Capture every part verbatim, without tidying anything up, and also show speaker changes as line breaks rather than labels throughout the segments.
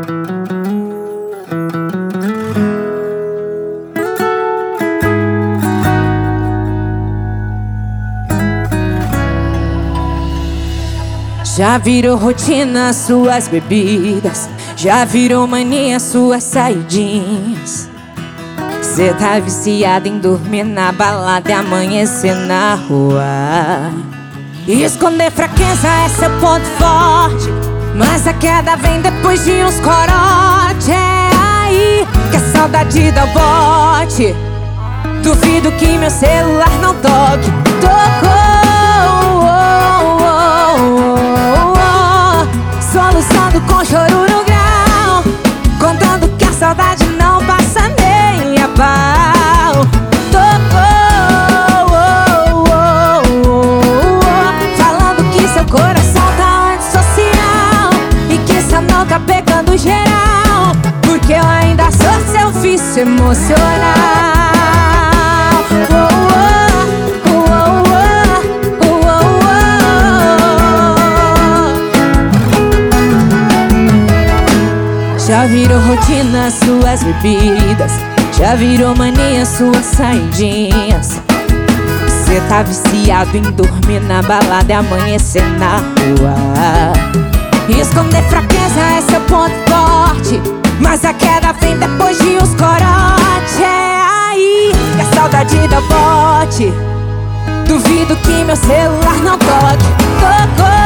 Já virou rotina suas bebidas, já virou mania suas saidinhas. Cê tá viciado em dormir na balada e amanhecer na rua. E esconder fraqueza é seu ponto forte, mas a queda vem depois de uns corote. É aí que a saudade dá o bote. Duvido que meu celular não toque. Tocou, soluçando com choro no grau, contando que a saudade não passa nem a pau. Tocou, falando que seu coração tá antissocial e que só não tá pegando geral, porque eu ainda sou seu vício emocional. Já virou rotina suas bebidas, já virou mania suas saidinhas. Cê tá viciado em dormir na balada e amanhecer na rua. Esconder fraqueza é seu ponto forte, mas a queda vem depois de uns corote. É aí que a saudade dá bote. Duvido que meu celular não toque. Tocou,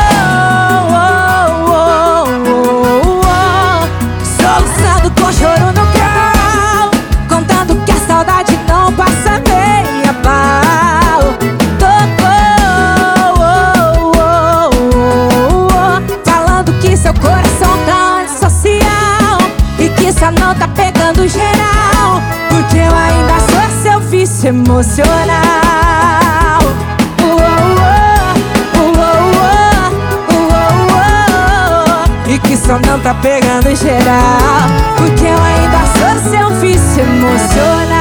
com choro no grau, contando que a saudade não passa meia pau. Tocou, falando que seu coração tá antissocial e que só não tá pegando geral, porque eu ainda sou seu vício emocional. E que só não tá pegando geral, porque eu ainda sou seu vício emocional.